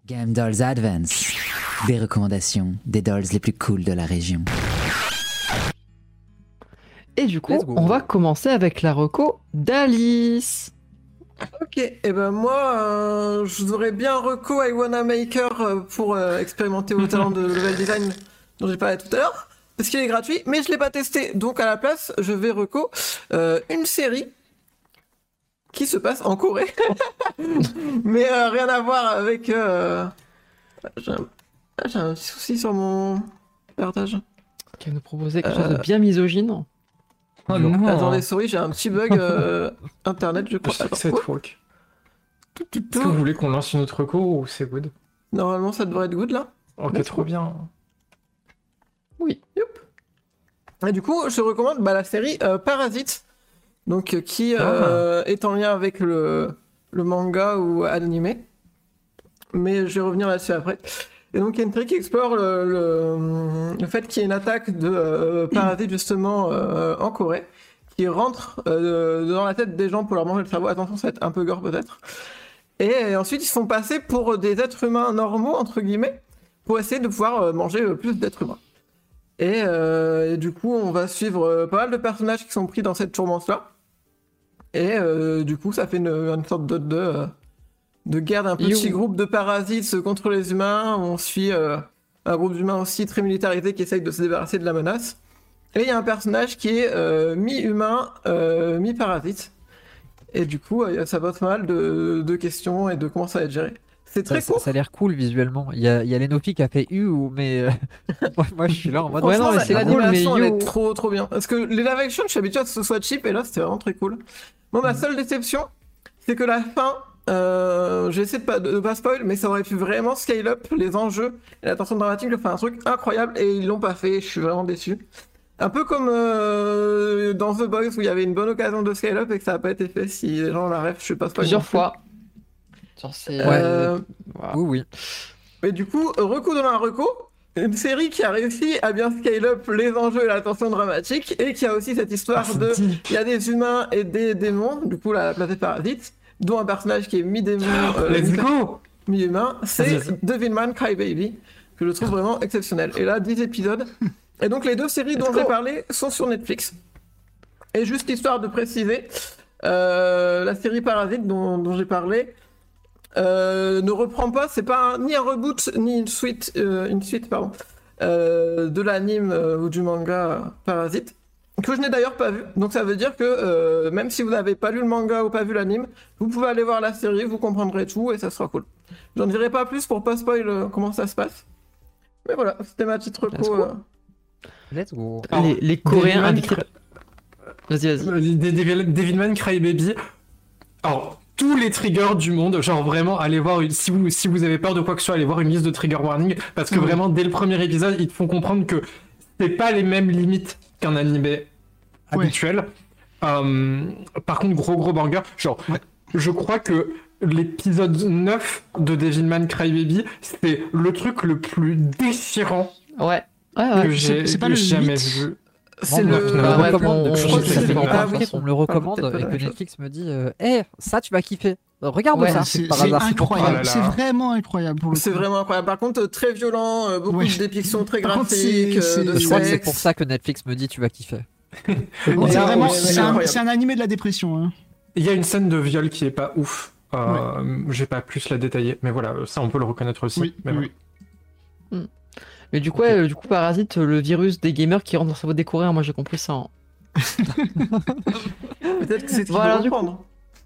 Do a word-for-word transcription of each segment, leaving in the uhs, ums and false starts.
Game Dolls Advance. Des recommandations des dolls les plus cool de la région. Et du coup, on va commencer avec la reco d'Alice. Ok, et eh ben moi, euh, je voudrais bien reco I Wanna Maker euh, pour euh, expérimenter au talent de level design dont j'ai parlé tout à l'heure, parce qu'il est gratuit, mais je l'ai pas testé, donc à la place, je vais reco euh, une série qui se passe en Corée, mais euh, rien à voir avec... Euh... J'ai un... j'ai un petit souci sur mon partage. Qui va nous proposer quelque chose de bien misogyne. Oh non. Attendez, souris, j'ai un petit bug euh, internet, je crois. C'est folk. Est-ce que vous voulez qu'on lance une autre reco ou c'est good? Normalement, ça devrait être good là. Ok, Let's trop go. bien. Oui, youp. Et du coup, je recommande bah, la série euh, Parasite, donc euh, qui euh, Ah. est en lien avec le, le manga ou animé. Mais je vais revenir là-dessus après. Et donc, il y a une série qui explore le, le, le fait qu'il y ait une attaque de euh, parasites justement euh, en Corée, qui rentre euh, dans la tête des gens pour leur manger le cerveau. Attention, ça va être un peu gore peut-être. Et ensuite, ils se font passer pour des êtres humains normaux, entre guillemets, pour essayer de pouvoir euh, manger euh, plus d'êtres humains. Et, euh, et du coup, on va suivre euh, pas mal de personnages qui sont pris dans cette tourmente-là. Et euh, du coup, ça fait une, une sorte de... de euh, de guerre d'un petit You. groupe de parasites contre les humains. On suit euh, un groupe d'humains aussi très militarisé qui essaye de se débarrasser de la menace. Et il y a un personnage qui est euh, mi-humain, euh, mi-parasite. Et du coup, euh, ça pose pas mal de, de questions et de comment ça va être géré. C'est très Ça, court. ça a l'air cool visuellement. Il y a, il y a Lenopi qui a fait U, mais euh, moi, moi, je suis là en mode. Ouais, non, Franchement, mais la- c'est cool, l'animation, mais elle you. est trop trop bien. Parce que les live action, je suis habitué à ce que ce soit cheap et là, c'était vraiment très cool. Moi, ma seule déception, c'est que la fin, euh, j'ai essayé de pas, de pas spoil, mais ça aurait pu vraiment scale up les enjeux et la tension dramatique, de faire un truc incroyable et ils l'ont pas fait. Je suis vraiment déçu. Un peu comme euh, dans The Boys où il y avait une bonne occasion de scale up et que ça n'a pas été fait. Si les gens la rêvent, je sais pas spoil. Plusieurs non plus. fois. Genre, c'est. Euh, Voilà. Oui, oui. Et du coup, reco dans la reco, une série qui a réussi à bien scale up les enjeux et la tension dramatique et qui a aussi cette histoire Ah, de... c'est dit. Il y a des humains et des démons, du coup la place des parasites, dont un personnage qui est mi-démon, euh, Let's mi- go. mi-humain, c'est Vas-y, vas-y. Devilman Crybaby, que je trouve vraiment exceptionnel. Et là, dix épisodes. Et donc les deux séries dont Let's j'ai go. parlé sont sur Netflix. Et juste histoire de préciser, euh, la série Parasite dont, dont j'ai parlé euh, ne reprend pas, c'est pas un- ni un reboot ni une suite, euh, une suite pardon, euh, de l'anime euh, ou du manga euh, Parasite, que je n'ai d'ailleurs pas vu. Donc ça veut dire que euh, même si vous n'avez pas lu le manga ou pas vu l'anime, vous pouvez aller voir la série, vous comprendrez tout et ça sera cool. J'en dirai pas plus pour pas spoil euh, comment ça se passe. Mais voilà, c'était ma petite Let's reco. go. euh. Let's go. Alors, Les, les Coréens Devilman indiquent. Cry- Vas-y, vas-y. Euh, Des- Devil- Devilman Crybaby. Alors, tous les triggers du monde, genre vraiment, allez voir, une- si vous, si vous avez peur de quoi que ce soit, allez voir une liste de trigger warning, parce que Mhm. vraiment, dès le premier épisode, ils te font comprendre que c'est pas les mêmes limites qu'un animé Ouais. habituel. Euh, par contre, gros gros banger, genre, Ouais. je crois que l'épisode neuf de Devilman Crybaby, c'est le truc le plus déchirant Ouais. Ouais, que ouais. j'ai c'est pas le jamais huit? vu. C'est Bon, le. bah, Bah, on ouais, recommande. bon, je Je crois sais que que ça c'est fait le- longtemps ah oui. qu'on me le recommande peut-être pas et la que même chose. Netflix me dit euh, Eh, ça tu vas kiffer. Regarde Ouais, ça, C'est par c'est hasard. incroyable, Oh là là. c'est vraiment incroyable pour le C'est coup. vraiment incroyable. Par contre, euh, très violent, euh, beaucoup Ouais. de dépictions très Par contre, graphiques, c'est- euh, de c'est- Je crois que c'est sexe. pour ça que Netflix me dit tu vas kiffer. C'est Ouais, vraiment, ouais, c'est ouais, un, incroyable. c'est un animé de la dépression. Hein. Il y a une scène de viol qui est pas ouf. Euh, J'ai pas plus la détailler, mais voilà, ça on peut le reconnaître aussi. Oui, mais oui. voilà. Mais du coup, ouais, euh, du coup, Parasite, le virus des gamers qui rentre dans le cerveau des Coréens, moi j'ai compris ça. hein. Peut-être que c'est ce qu'il Voilà, faut du coup. reprendre.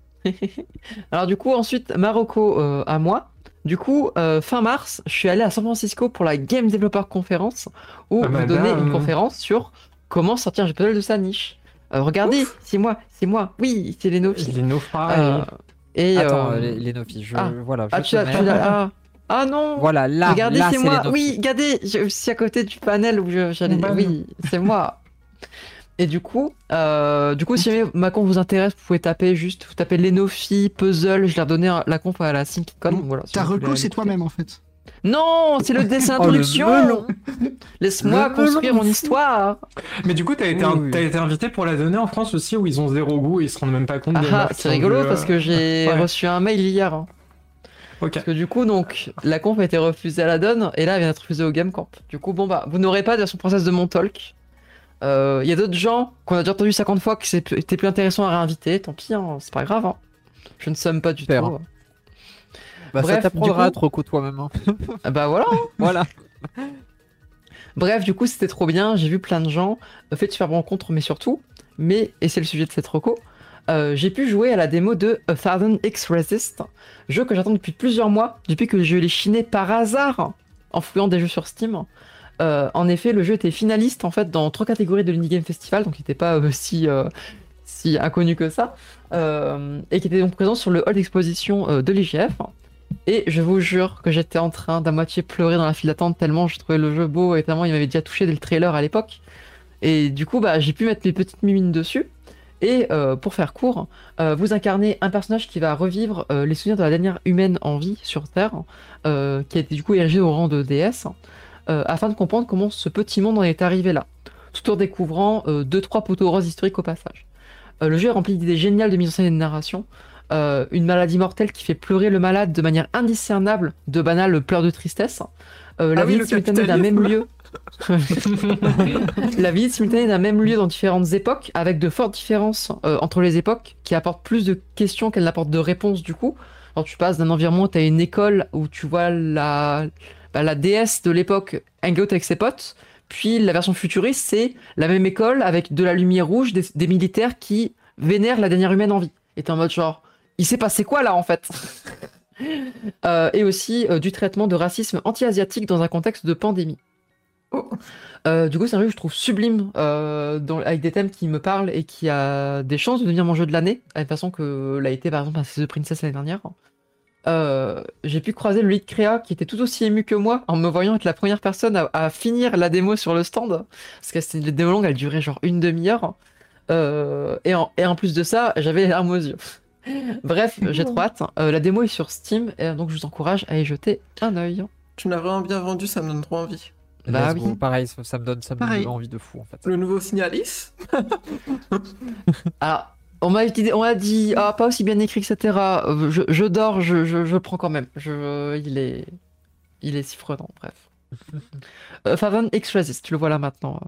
Alors du coup, ensuite, Marocco euh, à moi. Du coup, euh, fin mars, je suis allé à San Francisco pour la Game Developer Conference où Ah, vous madame. donnez une conférence sur comment sortir un jeu puzzle de sa niche. Euh, regardez, c'est moi, c'est moi. Oui, c'est les Nofi. Lino Fry. Euh, et Attends, euh, les, les Nofi, je, ah. voilà, je ah, te tu as, mets- tu l'as- ah. Ah non. Voilà, là, Regardez, là, c'est c'est moi. les Nofi. Oui, regardez, je suis à côté du panel où je- j'allais. Ban. Oui, c'est moi. Et du coup, euh, du coup, si jamais ma conf vous intéresse, vous pouvez taper juste, vous tapez Lenofi, puzzle. Je l'ai redonné la conf à la SyncCon. Donc, Voilà, si Ta vous voulez reco, aller c'est écouter. toi-même en fait. Non, c'est le dessin Oh, le d'introduction. melon. Laisse-moi Le construire melon. mon histoire. Mais du coup, t'as été, Oui, un- oui. t'as été invité pour la donner en France aussi, où ils ont zéro goût et ils se rendent même pas compte Ah des ah, meufs qui c'est ont rigolo vu, euh, parce que j'ai ouais. reçu un mail hier. hein. Ok. Parce que du coup, donc, la conf a été refusée à la donne, et là, elle vient d'être refusée au Game Camp. Du coup, bon, bah, vous n'aurez pas de version française de mon talk. Il euh, y a d'autres gens qu'on a déjà entendu cinquante fois que c'était plus intéressant à réinviter, tant pis, hein, c'est pas grave. Hein. Je ne somme pas du Super. tout. Bah, Bref, ça t'apprendra du à te reco toi-même. Hein. Ah bah voilà. hein. Voilà. Bref, du coup, c'était trop bien. J'ai vu plein de gens, euh, fait de super rencontres, mais surtout, mais, et c'est le sujet de cette reco, euh, j'ai pu jouer à la démo de A Thousand X Resist, jeu que j'attends depuis plusieurs mois, depuis que je l'ai chiné par hasard en fouillant des jeux sur Steam. Euh, en effet, le jeu était finaliste en fait dans trois catégories de l'Indie Game Festival, donc il n'était pas euh, si, euh, si inconnu que ça, euh, et qui était donc présent sur le hall d'exposition euh, de l'I G F. Et je vous jure que j'étais en train d'à moitié pleurer dans la file d'attente tellement je trouvais le jeu beau et tellement il m'avait déjà touché dès le trailer à l'époque. Et du coup, bah, j'ai pu mettre mes petites mimines dessus. Et euh, pour faire court, euh, vous incarnez un personnage qui va revivre euh, les souvenirs de la dernière humaine en vie sur Terre, euh, qui a été du coup érigée au rang de déesse. Euh, afin de comprendre comment ce petit monde en est arrivé là, tout en découvrant euh, deux trois poteaux roses historiques au passage. Euh, le jeu est rempli d'idées géniales de mise en scène et de narration, euh, une maladie mortelle qui fait pleurer le malade de manière indiscernable, de banales pleurs de tristesse, euh, la Ah oui, visite le simultanée d'un même lieu, capitalisme. la visite simultanée d'un même lieu dans différentes époques, avec de fortes différences euh, entre les époques, qui apportent plus de questions qu'elles n'apportent de réponses du coup. Quand tu passes d'un environnement où tu as une école où tu vois la Bah, la déesse de l'époque hangout avec ses potes, puis la version futuriste, c'est la même école avec de la lumière rouge, des, des militaires qui vénèrent la dernière humaine en vie. Et t'es en mode genre, il s'est passé quoi là en fait euh, Et aussi euh, du traitement de racisme anti-asiatique dans un contexte de pandémie. Oh. Euh, du coup, c'est un jeu que je trouve sublime, euh, dans, avec des thèmes qui me parlent et qui a des chances de devenir mon jeu de l'année, à la façon que l'a été par exemple The Princess l'année dernière. Euh, j'ai pu croiser le lead créa qui était tout aussi ému que moi en me voyant être la première personne à, à finir la démo sur le stand, parce que c'était une démo longue, elle durait genre une demi-heure, euh, et, en, et en plus de ça j'avais les larmes aux yeux. Bref, j'ai trop hâte. Euh, la démo est sur Steam, et donc je vous encourage à y jeter un œil. Tu me l'as vraiment bien vendu, ça me donne trop envie. Bah Let's oui. go. Pareil, ça, ça me donne, ça me Pareil. donne envie de fou en fait. Le nouveau Signalis. Alors, on m'a dit, on a dit ah, pas aussi bien écrit, et cetera. Euh, Je, je dors, je, je, je le prends quand même. Je, il est, il est si prenant, bref. euh, Thousand X Resist, tu le vois là maintenant.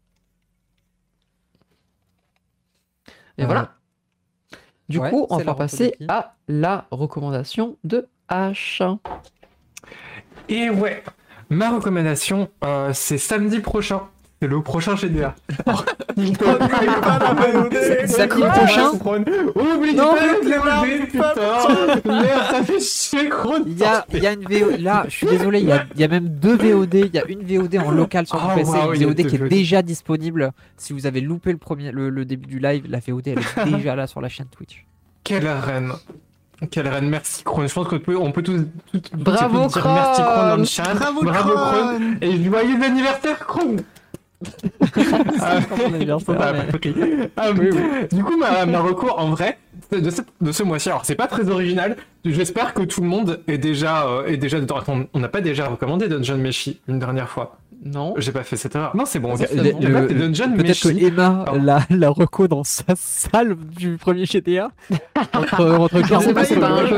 Et Euh, voilà. Du ouais, coup, on c'est va la passer reco de qui à la recommandation de H. Et ouais, ma recommandation, euh, c'est samedi prochain. C'est le prochain G D A. Alors, il peut pas la V O D. C'est samedi Quoi, prochain Chrome Oublie Non, pas mais de la V O D, putain. Merde, ça fait chier, Chrome. Il y a, il y a une V O D, là, je suis désolé, il y a, il y a même deux V O D. Il y a une V O D en local sur Oh, mon P C, wow, une il y a V O D deux qui est V O D. déjà disponible. Si vous avez loupé le, premier, le, le début du live, la V O D elle est déjà là sur la chaîne Twitch. Quelle reine. Quelle reine, merci Chrome. Je pense qu'on peut, on peut tous, tous, tous Bravo, dire merci Chrome dans le Chrome. chat. Bravo, Bravo Chrome. Chrome. Et joyeux anniversaire Chrome. Ah, Mon anniversaire, bah, mais- compris. Ah, oui, oui. Du coup, ma, ma recours en vrai de, cette- de ce mois-ci, alors c'est pas très original. J'espère que tout le monde est déjà, euh, est déjà dedans. Attends, on n'a pas déjà recommandé Dungeon Meshi une dernière fois. Non. J'ai pas fait cette erreur. Non, c'est bon. Ça, ok. c'est Il y a- bon. il y a pas Le- fait Dungeon Peut-être que Meshi. Emma Pardon. la, la reco dans sa salle du premier G T A. Entre, entre Je sais quarante pas, c'est pas un jeu.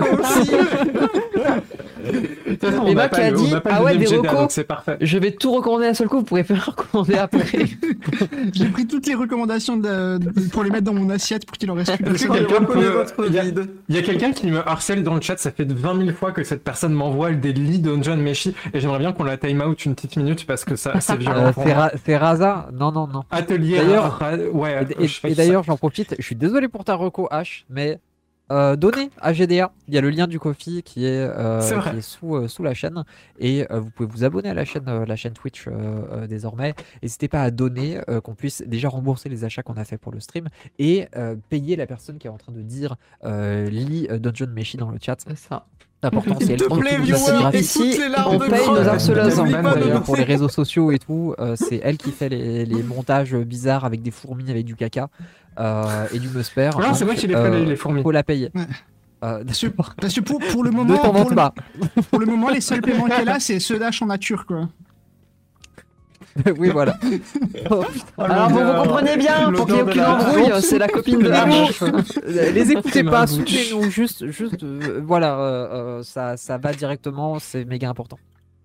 De toute façon, on Emma n'a pas qui a le- on dit, n'a pas le ah ouais, deuxième des G D A, recos. donc c'est parfait. Je vais tout recommander d'un seul coup, vous pourrez pas recommander après. J'ai pris toutes les recommandations de- de- pour les mettre dans mon assiette pour qu'il en reste plus Est-ce que personne. quelqu'un Reprenez peut- votre il y a- vide. Il y a quelqu'un qui me harcèle dans le chat, ça fait vingt mille fois que cette personne m'envoie des lits Dungeon Meshi et j'aimerais bien qu'on la time out une petite minute parce que ça c'est violent Euh, pour moi. Ferra- Ferraza Non, non, non. Atelier D'ailleurs- ra- ouais, Et, et- je sais pas et qui d'ailleurs, j'en profite, je suis désolé pour ta reco H, mais euh, donnez à G D A. Il y a le lien du Kofi qui est, euh, C'est vrai. qui est sous, euh, sous la chaîne. Et euh, vous pouvez vous abonner à la chaîne, euh, la chaîne Twitch euh, euh, désormais. N'hésitez pas à donner, euh, qu'on puisse déjà rembourser les achats qu'on a fait pour le stream et euh, payer la personne qui est en train de dire euh, lit euh, Dungeon Meshi dans le chat. C'est ça. C'est important, c'est S'il elle te qui plaît, nous fait viewer, gratuit. Ici, écoute les larmes on de paye Chrome. nos harceleuses. N'oublie pas de D'ailleurs, nous- pour les réseaux sociaux et tout, euh, c'est elle qui fait les, les montages bizarres avec des fourmis, avec du caca euh, et du musper. Non, c'est moi qui les fais les- les fourmis. Faut la payer. Ouais. Euh, Parce que, parce que pour, pour le ne moment, t'en pour vante le, pas. pour le moment, les seuls paiements qu'elle a, c'est ceux d'H en nature, quoi. Oui, voilà. Oh, Alors vous, vous comprenez bien, pour qu'il n'y ait aucune embrouille, c'est la copine de H. Euh, Les écoutez Crème à pas, la bouche. soutenez-nous, juste, juste, euh, voilà, euh, euh, ça, ça va directement, c'est méga important.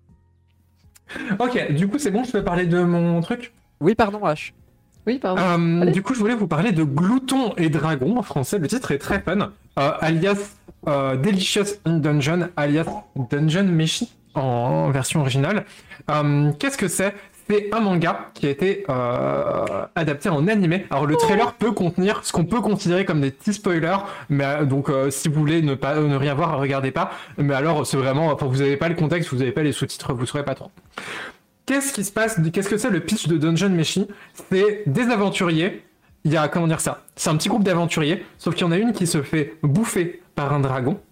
Ok, du coup, c'est bon, je peux parler de mon truc. Oui, pardon, H. Oui, pardon. Euh, Allez. du coup, je voulais vous parler de Glouton et Dragon en français. Le titre est très fun, euh, alias euh, Delicious in Dungeon, alias Dungeon Meshi en version originale. Euh, Qu'est-ce que c'est? C'est un manga qui a été euh, adapté en animé. Alors le trailer peut contenir ce qu'on peut considérer comme des petits spoilers, mais euh, donc euh, si vous voulez ne pas ne rien voir, regardez pas. Mais alors c'est vraiment, enfin vous n'avez pas le contexte, vous n'avez pas les sous-titres, vous saurez pas trop. Qu'est-ce qui se passe? Qu'est-ce que c'est le pitch de Dungeon Meshi? C'est des aventuriers. Il y a, comment dire ça? C'est un petit groupe d'aventuriers, sauf qu'il y en a une qui se fait bouffer par un dragon.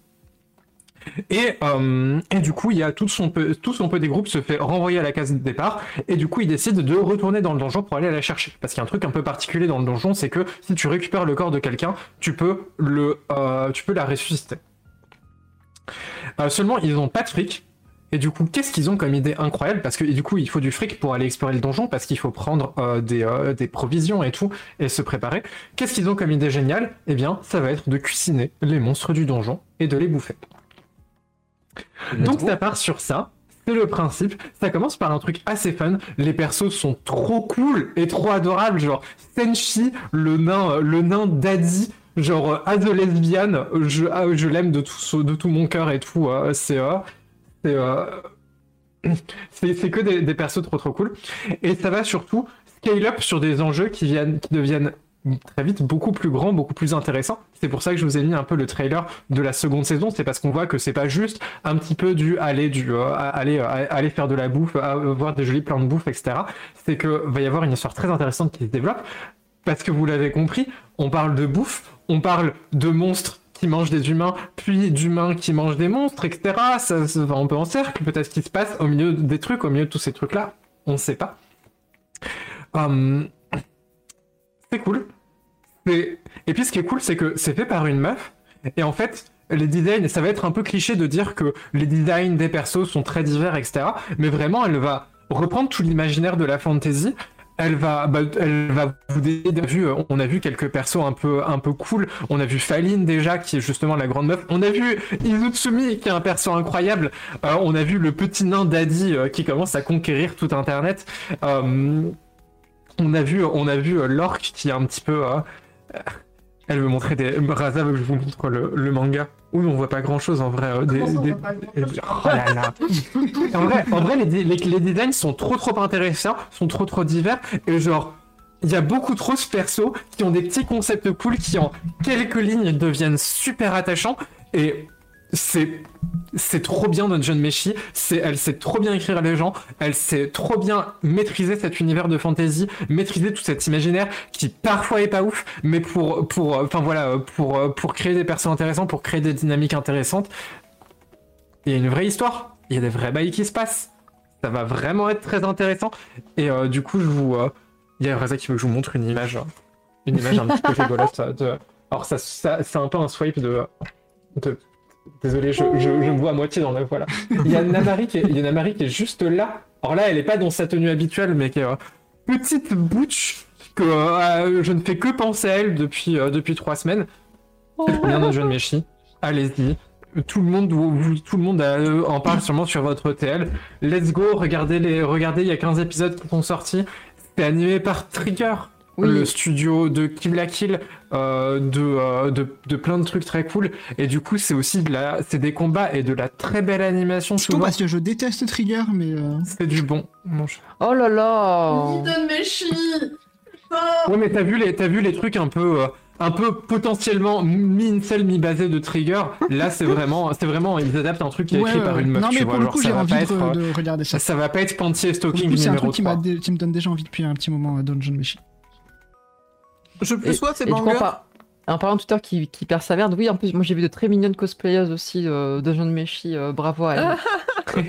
Et, euh, et du coup, il y a tout son, peu, tout son petit groupe se fait renvoyer à la case de départ. Et du coup, il décide de retourner dans le donjon pour aller la chercher. Parce qu'il y a un truc un peu particulier dans le donjon, c'est que si tu récupères le corps de quelqu'un, tu peux le, euh, tu peux la ressusciter. Euh, seulement, ils n'ont pas de fric. Et du coup, qu'est-ce qu'ils ont comme idée incroyable? Parce que et du coup, il faut du fric pour aller explorer le donjon, parce qu'il faut prendre euh, des, euh, des provisions et tout, et se préparer. Qu'est-ce qu'ils ont comme idée géniale? Eh bien, ça va être de cuisiner les monstres du donjon et de les bouffer. Let's Donc go. ça part sur ça. C'est le principe. Ça commence par un truc assez fun. Les persos sont trop cool et trop adorables. Genre Senshi, le nain, euh, le nain daddy. Genre euh, as a lesbian, je, ah, je l'aime de tout, de tout mon cœur et tout. euh, c'est euh, c'est euh, c'est c'est que des, des persos trop trop cool. Et ça va surtout scale up sur des enjeux qui viennent, qui deviennent très vite beaucoup plus grands, beaucoup plus intéressants. C'est pour ça que je vous ai mis un peu le trailer de la seconde saison. C'est parce qu'on voit que c'est pas juste un petit peu du aller du euh, aller euh, aller faire de la bouffe, euh, voir des jolis plans de bouffe, et cetera. C'est que va y avoir une histoire très intéressante qui se développe. Parce que vous l'avez compris, on parle de bouffe, on parle de monstres qui mangent des humains, puis d'humains qui mangent des monstres, et cetera. Ça, ça va un peu en cercle. Peut-être ce qui se passe au milieu des trucs, au milieu de tous ces trucs-là, on ne sait pas. Hum, c'est cool. C'est- Et puis ce qui est cool, c'est que c'est fait par une meuf. Et en fait, les designs, ça va être un peu cliché de dire que les designs des persos sont très divers, et cetera. Mais vraiment, elle va reprendre tout l'imaginaire de la fantasy. Elle va, bah, elle va vous donner vu, on a vu quelques persos un peu, un peu cool. On a vu Faline déjà, qui est justement la grande meuf. On a vu Izutsumi, qui est un perso incroyable. Euh, on a vu le petit nain Daddy euh, qui commence à conquérir tout Internet. Euh, on a vu, on a vu euh, l'orque qui est un petit peu. Euh, elle veut montrer des. Raza veut que je vous montre le, le manga. Oui, on voit pas grand chose en vrai. euh, des, Comment ça, on des- voit pas des- Oh là là. En vrai, en vrai les, les, les designs sont trop trop intéressants, sont trop trop divers. Et genre, il y a beaucoup trop de persos qui ont des petits concepts cool qui en quelques lignes deviennent super attachants. Et c'est. C'est trop bien Dungeon Meshi, c'est, elle sait trop bien écrire les gens, elle sait trop bien maîtriser cet univers de fantasy, maîtriser tout cet imaginaire qui parfois est pas ouf, mais pour, pour, enfin voilà, pour, pour créer des persos intéressants, pour créer des dynamiques intéressantes, il y a une vraie histoire, il y a des vrais bails qui se passent, ça va vraiment être très intéressant, et euh, du coup je vous, euh, il y a Reza qui veut que je vous montre une image, une image un petit peu rigolote de, alors ça, ça c'est un peu un swipe de, de Désolé, je, je, je me vois à moitié dans la voilà. Il y a Namari qui est, il y a Namari qui est juste là. Alors là, elle est pas dans sa tenue habituelle, mais qui est euh, petite butch que euh, je ne fais que penser à elle depuis, euh, depuis trois semaines. C'est trop bien Dungeon Meshi. Allez-y. Tout le monde, vous, vous- tout le monde euh, en parle sûrement sur votre T L. Let's go, regardez les, regardez, il y a quinze épisodes qui sont sortis. C'est animé par Trigger. Oui. Le studio de Kill la Kill, euh, de, euh, de, de plein de trucs très cool. Et du coup, c'est aussi de la, c'est des combats et de la très belle animation. Surtout Souvent, parce que je déteste Trigger, mais. euh, c'est du bon. Mon ch- Oh là là. Hidden Meshi. Ouais, mais t'as vu les, t'as vu les trucs un peu, euh, un peu potentiellement mi-incel, mi-basé de Trigger. Là, c'est vraiment, c'est vraiment, ils adaptent un truc qui est ouais, écrit par ouais. une meuf. Non, tu mais vois, pour le genre, coup, ça j'ai va envie pas de, être, euh, de regarder ça. ça va pas être Panty et Pour le Stalking coup, c'est un numéro truc qui, m'a trois. dé- qui me donne déjà envie depuis un petit moment à Dungeon Meshi. Je Et, plus sois ces et du coup, en, mangas. par- en parlant de Twitter qui, qui persévère, oui, en plus, moi j'ai vu de très mignonnes cosplayers aussi euh, de Dungeon Meshi, euh, bravo à elle.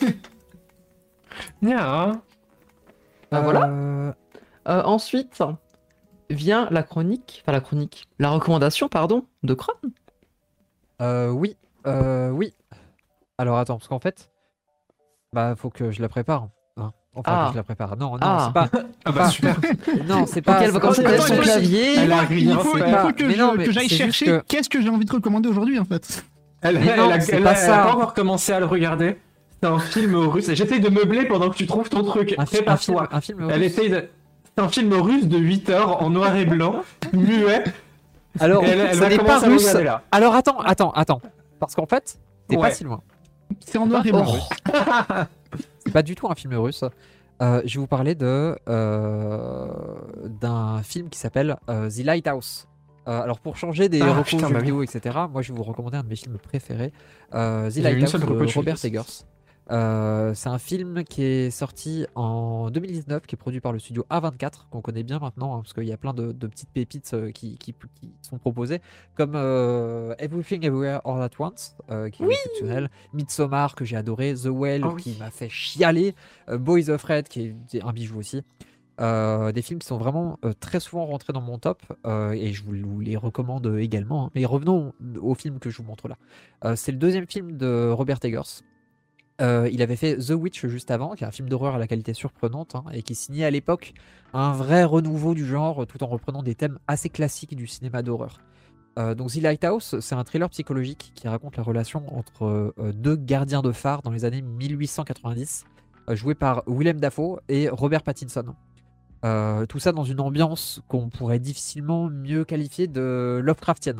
Yeah. Bah, voilà. Euh, Euh, ensuite vient la chronique, enfin la chronique, la recommandation, pardon, de Cron. euh, oui, euh, oui. Alors attends, parce qu'en fait, bah faut que je la prépare. hein. Enfin, Ah. que je la prépare. Non, non, Ah. c'est pas. Ah bah super. Non, c'est Donc pas. elle va c'est commencer pas- à mettre son attends, clavier. Elle a Il rien faut, fait. il pas- faut que mais je- non, mais que j'aille c'est juste chercher que- qu'est-ce que j'ai envie de recommander aujourd'hui en fait. Elle, Mais elle non, a, c'est elle pas a- elle a ça. pas encore commencé à le regarder. C'est un film russe. J'essaye de meubler pendant que tu trouves ton truc. Un, Fais fi- pas un film, toi. un film Elle russe. essaye de. C'est un film russe de huit heures en noir et blanc, muet. Alors, Et elle, elle ce va n'est pas commencer à le russe. regarder là. Alors attends, attends, attends. Parce qu'en fait, t'es Ouais. pas si loin. C'est en noir et blanc. Oh. C'est pas du tout un film russe. Euh, je vais vous parler de euh, d'un film qui s'appelle euh, The Lighthouse. Euh, alors pour changer des Ah, recos putain, jeux bah oui. vidéo, et cetera, moi je vais vous recommander un de mes films préférés, euh, The Il y a une Lighthouse seule reco de de Robert Netflix. Eggers. Euh, c'est un film qui est sorti en deux mille dix-neuf, qui est produit par le studio A vingt-quatre, qu'on connaît bien maintenant, hein, parce qu'il y a plein de, de petites pépites euh, qui, qui, qui sont proposées, comme euh, Everything Everywhere All at Once, euh, qui est exceptionnel, Midsommar, que j'ai adoré, The Whale, Ah oui. qui m'a fait chialer, euh, Boys of Red, qui est un bijou aussi. Euh, des films qui sont vraiment euh, très souvent rentrés dans mon top, euh, et je vous, vous les recommande également, hein. Mais revenons au film que je vous montre là. Euh, c'est le deuxième film de Robert Eggers. Euh, il avait fait The Witch juste avant, qui est un film d'horreur à la qualité surprenante, hein, et qui signait à l'époque un vrai renouveau du genre, tout en reprenant des thèmes assez classiques du cinéma d'horreur. Euh, donc The Lighthouse, c'est un thriller psychologique qui raconte la relation entre euh, deux gardiens de phare dans les années mille huit cent quatre-vingt-dix, euh, joués par Willem Dafoe et Robert Pattinson. Euh, tout ça dans une ambiance qu'on pourrait difficilement mieux qualifier de Lovecraftienne.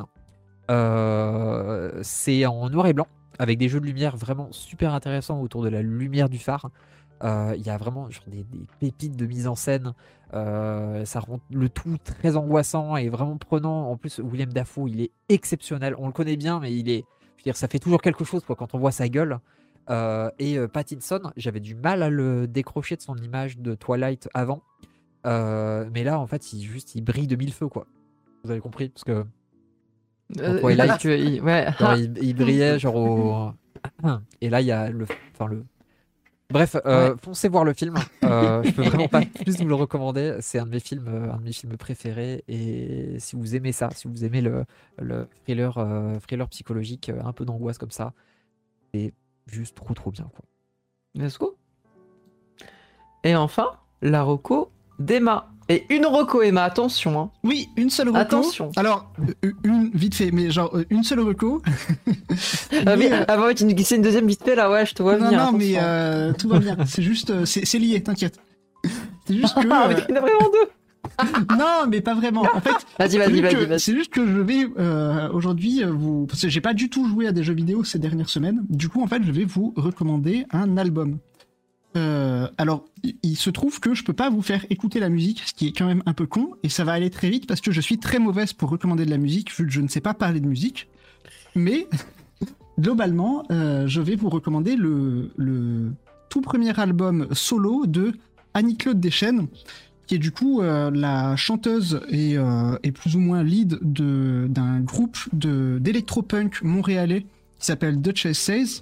Euh, c'est en noir et blanc, avec des jeux de lumière vraiment super intéressants autour de la lumière du phare. Euh, Il y a vraiment genre, des, des pépites de mise en scène. Euh, ça rend le tout très angoissant et vraiment prenant. En plus, Willem Dafoe, il est exceptionnel. On le connaît bien, mais il est, je veux dire, ça fait toujours quelque chose quoi, quand on voit sa gueule. Euh, et euh, Pattinson, j'avais du mal à le décrocher de son image de Twilight avant. Euh, mais là, en fait, il juste, il brille de mille feux, quoi. Vous avez compris, parce que Euh, Twilight. tu- il- ouais. genre, il, il brillait genre au. Et là, il y a le, enfin le. Bref, euh, foncez voir le film. Euh, je peux vraiment pas plus vous le recommander. C'est un de mes films, euh, un de mes films préférés. Et si vous aimez ça, si vous aimez le, le thriller, euh, thriller psychologique, euh, un peu d'angoisse comme ça, c'est juste trop trop bien, quoi. Let's go. Et enfin, la reco d'Emma. Et une reco, Emma, attention. Hein. Oui, une seule reco. Attention. Alors, euh, une vite fait, mais genre euh, une seule reco. Ah, mais, euh, ah bah ouais, tu nous glissais une deuxième vite fait là, ouais, je te vois non, venir. non, mais attention. euh, tout va bien. C'est juste, euh, c'est c'est lié, t'inquiète. C'est juste que. Ah, mais euh, il y en a vraiment deux. non, mais pas vraiment. En fait, Vas-y, c'est vas-y, juste vas-y, que- vas-y. c'est juste que je vais euh, aujourd'hui euh, vous, parce que j'ai pas du tout joué à des jeux vidéo ces dernières semaines. Du coup, en fait, je vais vous recommander un album. Euh, alors, il- il se trouve que je peux pas vous faire écouter la musique, ce qui est quand même un peu con, et ça va aller très vite parce que je suis très mauvaise pour recommander de la musique, vu que je ne sais pas parler de musique. Mais globalement, euh, je vais vous recommander le, le tout premier album solo de Annie-Claude Deschênes, qui est du coup euh, la chanteuse et, euh, et plus ou moins lead de- d'un groupe de- d'électropunk montréalais qui s'appelle Duchess Says,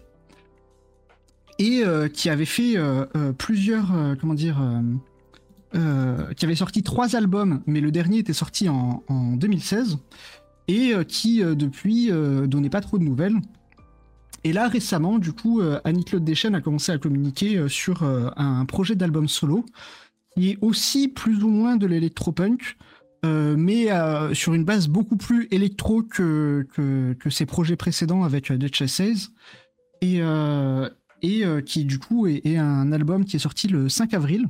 et euh, qui avait fait euh, euh, plusieurs, euh, comment dire, euh, euh, qui avait sorti trois albums, mais le dernier était sorti en, en deux mille seize, et euh, qui euh, depuis euh, donnait pas trop de nouvelles. Et là récemment, du coup, euh, Annie-Claude Deschênes a commencé à communiquer euh, sur euh, un projet d'album solo, qui est aussi plus ou moins de l'électropunk, euh, mais euh, sur une base beaucoup plus électro que, que, que ses projets précédents avec euh, Duchess Says, et, euh, et euh, qui du coup est, est un album qui est sorti le cinq avril,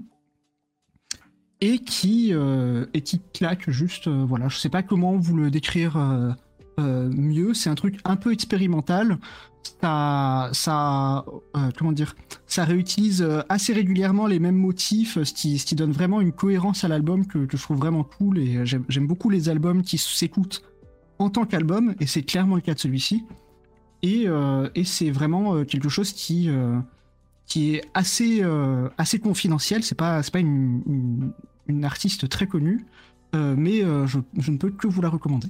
et qui, euh, et qui claque juste, euh, voilà, je sais pas comment vous le décrire euh, euh, mieux, c'est un truc un peu expérimental, ça, ça euh, comment dire, ça réutilise euh, assez régulièrement les mêmes motifs, ce qui, ce qui donne vraiment une cohérence à l'album que, que je trouve vraiment cool, et j'aime, j'aime beaucoup les albums qui s'écoutent en tant qu'album, et c'est clairement le cas de celui-ci, et, euh, et c'est vraiment euh, quelque chose qui, euh, qui est assez, euh, assez confidentiel, c'est pas, c'est pas une, une, une artiste très connue, euh, mais euh, je, je ne peux que vous la recommander.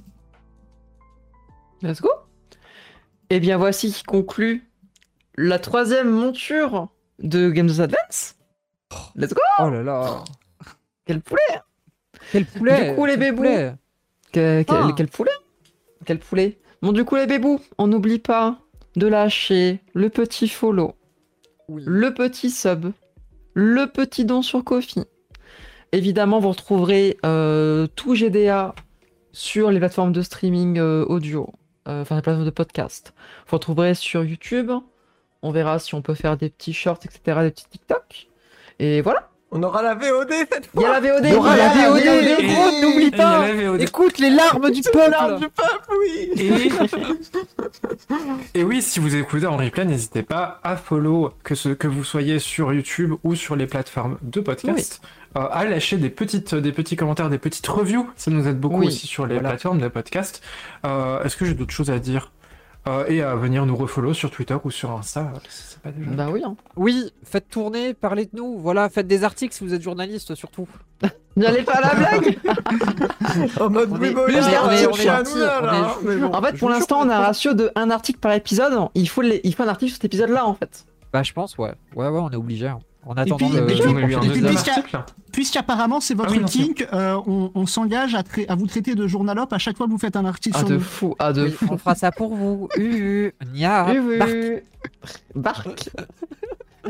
Let's go. Et bien voici qui conclut la troisième monture de Games of Advance. Let's go. Oh là là, Quel poulet. quel poulet! Du coup, les quel bébous. poulet. Que- quel, Ah. quel poulet. Quel poulet. Bon du coup les bébous, on n'oublie pas de lâcher le petit follow, Oui. le petit sub, le petit don sur Ko-fi. Évidemment, vous retrouverez euh, tout G D A sur les plateformes de streaming euh, audio, euh, enfin les plateformes de podcast. Vous retrouverez sur YouTube. On verra si on peut faire des petits shorts, et cetera, des petits TikTok. Et voilà. On aura la V O D cette Il y a fois. la V O D. Il y aura il y a la V O D, V O D, et- gros, et- n'oublie Et il y a pas. la V O D. Écoute les larmes du L'arme peuple. du peuple, oui. Et, et oui, si vous écoutez en replay, n'hésitez pas à follow, que, ce, que vous soyez sur YouTube ou sur les plateformes de podcast, euh, à lâcher des, petites, des petits commentaires, des petites reviews. Ça nous aide beaucoup Oui, aussi sur les voilà. plateformes de podcast. Euh, Est-ce que j'ai d'autres choses à dire? Euh, Et à venir nous refollow sur Twitter ou sur Insta, euh, si c'est pas déjà. Bah oui. Hein. Oui, faites tourner, parlez de nous. Voilà, faites des articles si vous êtes journaliste surtout. N'allez pas à la blague. En mode On oui, est- bon, on les est- gars, on est- c'est on est chez nous, gentil, là, on est- là, mais bon. En fait, pour l'instant, on a un ratio de un article par épisode. Il faut, les... il faut un article sur cet épisode-là, en fait. Bah je pense, ouais. Ouais, ouais, on est obligé. hein. En attendant puis- le... et puis- On a eu un Et puis, deuxième puisqu'à- article. Puisqu'apparemment c'est votre Ah oui, non, kink, euh, on, on s'engage à, trai- à vous traiter de journalope à chaque fois que vous faites un article Ah, sur de nous. fou. Ah, de Oui, fou. on fera ça pour vous. Uh, Nia, Oui, oui. Bark. Bark.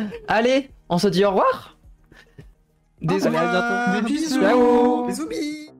Allez, on se dit au revoir. Désolé, à bientôt. Des bisous. Ciao. Bisous, bisous.